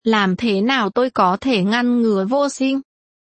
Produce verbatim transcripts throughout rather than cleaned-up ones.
làm thế nào tôi có thể ngăn ngừa vô sinh?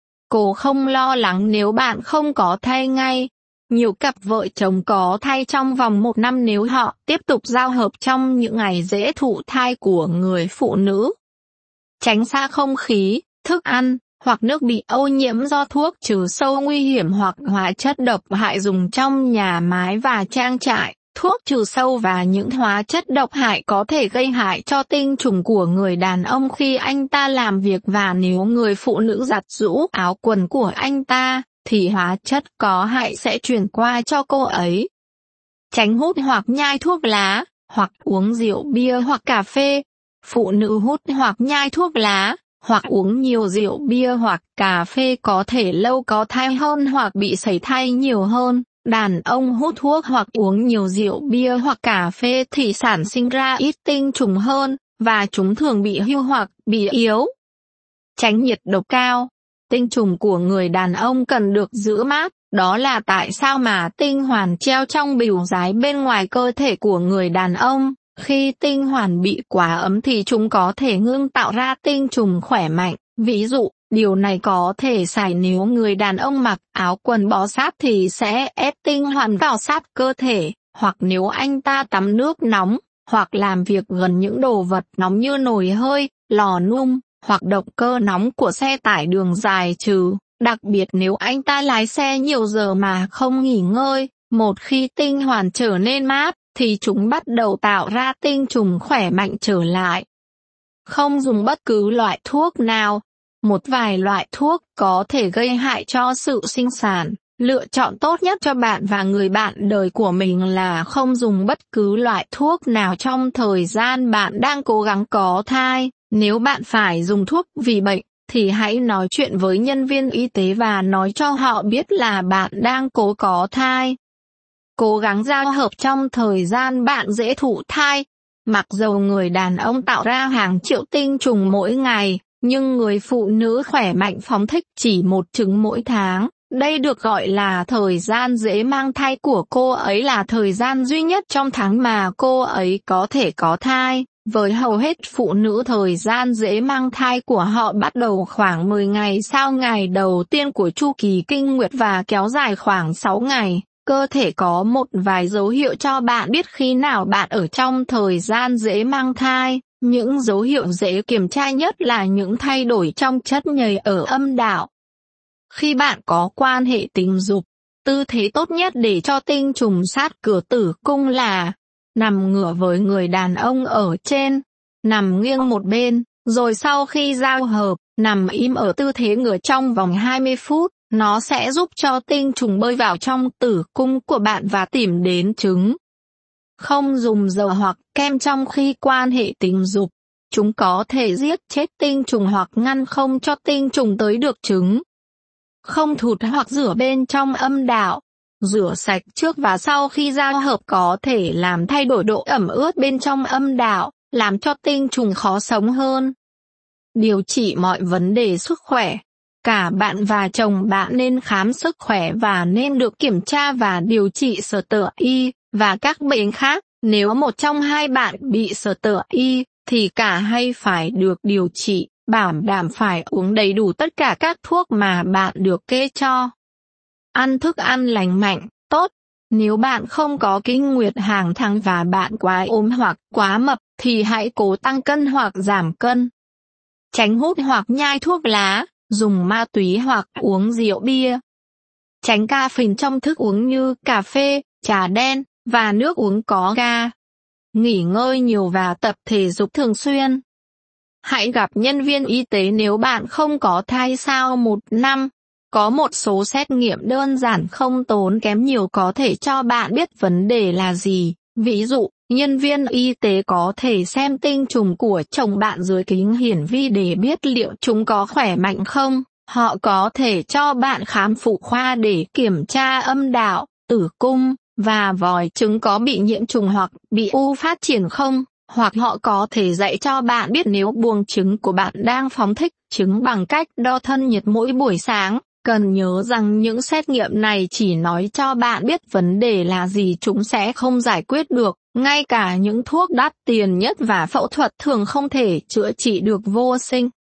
Cô không lo lắng nếu bạn không có thai ngay. Nhiều cặp vợ chồng có thai trong vòng một năm nếu họ tiếp tục giao hợp trong những ngày dễ thụ thai của người phụ nữ. Tránh xa không khí, thức ăn, hoặc nước bị ô nhiễm do thuốc trừ sâu nguy hiểm hoặc hóa chất độc hại dùng trong nhà máy và trang trại. Thuốc trừ sâu và những hóa chất độc hại có thể gây hại cho tinh trùng của người đàn ông khi anh ta làm việc, và nếu người phụ nữ giặt giũ áo quần của anh ta, thì hóa chất có hại sẽ truyền qua cho cô ấy. Tránh hút hoặc nhai thuốc lá, hoặc uống rượu bia hoặc cà phê. Phụ nữ hút hoặc nhai thuốc lá, hoặc uống nhiều rượu bia hoặc cà phê có thể lâu có thai hơn hoặc bị sảy thai nhiều hơn. Đàn ông hút thuốc hoặc uống nhiều rượu bia hoặc cà phê thì sản sinh ra ít tinh trùng hơn, và chúng thường bị hưu hoặc bị yếu. Tránh nhiệt độ cao. Tinh trùng của người đàn ông cần được giữ mát, đó là tại sao mà tinh hoàn treo trong bìu giái bên ngoài cơ thể của người đàn ông. Khi tinh hoàn bị quá ấm thì chúng có thể ngưng tạo ra tinh trùng khỏe mạnh. Ví dụ, điều này có thể xảy nếu người đàn ông mặc áo quần bó sát thì sẽ ép tinh hoàn vào sát cơ thể, hoặc nếu anh ta tắm nước nóng, hoặc làm việc gần những đồ vật nóng như nồi hơi, lò nung, hoặc động cơ nóng của xe tải đường dài trừ. Đặc biệt nếu anh ta lái xe nhiều giờ mà không nghỉ ngơi, một khi tinh hoàn trở nên mát, thì chúng bắt đầu tạo ra tinh trùng khỏe mạnh trở lại. Không dùng bất cứ loại thuốc nào. Một vài loại thuốc có thể gây hại cho sự sinh sản. Lựa chọn tốt nhất cho bạn và người bạn đời của mình là không dùng bất cứ loại thuốc nào trong thời gian bạn đang cố gắng có thai. Nếu bạn phải dùng thuốc vì bệnh, thì hãy nói chuyện với nhân viên y tế và nói cho họ biết là bạn đang cố có thai. Cố gắng giao hợp trong thời gian bạn dễ thụ thai. Mặc dầu người đàn ông tạo ra hàng triệu tinh trùng mỗi ngày, nhưng người phụ nữ khỏe mạnh phóng thích chỉ một trứng mỗi tháng. Đây được gọi là thời gian dễ mang thai của cô ấy, là thời gian duy nhất trong tháng mà cô ấy có thể có thai. Với hầu hết phụ nữ, thời gian dễ mang thai của họ bắt đầu khoảng mười ngày sau ngày đầu tiên của chu kỳ kinh nguyệt và kéo dài khoảng sáu ngày. Cơ thể có một vài dấu hiệu cho bạn biết khi nào bạn ở trong thời gian dễ mang thai. Những dấu hiệu dễ kiểm tra nhất là những thay đổi trong chất nhầy ở âm đạo. Khi bạn có quan hệ tình dục, tư thế tốt nhất để cho tinh trùng sát cửa tử cung là nằm ngửa với người đàn ông ở trên, nằm nghiêng một bên, rồi sau khi giao hợp, nằm im ở tư thế ngửa trong vòng hai mươi phút. Nó sẽ giúp cho tinh trùng bơi vào trong tử cung của bạn và tìm đến trứng. Không dùng dầu hoặc kem trong khi quan hệ tình dục. Chúng có thể giết chết tinh trùng hoặc ngăn không cho tinh trùng tới được trứng. Không thụt hoặc rửa bên trong âm đạo. Rửa sạch trước và sau khi giao hợp có thể làm thay đổi độ ẩm ướt bên trong âm đạo, làm cho tinh trùng khó sống hơn. Điều trị mọi vấn đề sức khỏe. Cả bạn và chồng bạn nên khám sức khỏe và nên được kiểm tra và điều trị sở tở y và các bệnh khác. Nếu một trong hai bạn bị sở tở y, thì cả hai phải được điều trị, bảo đảm phải uống đầy đủ tất cả các thuốc mà bạn được kê cho. Ăn thức ăn lành mạnh, tốt. Nếu bạn không có kinh nguyệt hàng tháng và bạn quá ốm hoặc quá mập, thì hãy cố tăng cân hoặc giảm cân. Tránh hút hoặc nhai thuốc lá, dùng ma túy hoặc uống rượu bia. Tránh caffeine trong thức uống như cà phê, trà đen, và nước uống có ga. Nghỉ ngơi nhiều và tập thể dục thường xuyên. Hãy gặp nhân viên y tế nếu bạn không có thai sau một năm. Có một số xét nghiệm đơn giản không tốn kém nhiều có thể cho bạn biết vấn đề là gì. Ví dụ, nhân viên y tế có thể xem tinh trùng của chồng bạn dưới kính hiển vi để biết liệu chúng có khỏe mạnh không. Họ có thể cho bạn khám phụ khoa để kiểm tra âm đạo, tử cung, và vòi trứng có bị nhiễm trùng hoặc bị u phát triển không. Hoặc họ có thể dạy cho bạn biết nếu buồng trứng của bạn đang phóng thích trứng bằng cách đo thân nhiệt mỗi buổi sáng. cần nhớ rằng những xét nghiệm này chỉ nói cho bạn biết vấn đề là gì, chúng sẽ không giải quyết được. Ngay cả những thuốc đắt tiền nhất và phẫu thuật thường không thể chữa trị được vô sinh.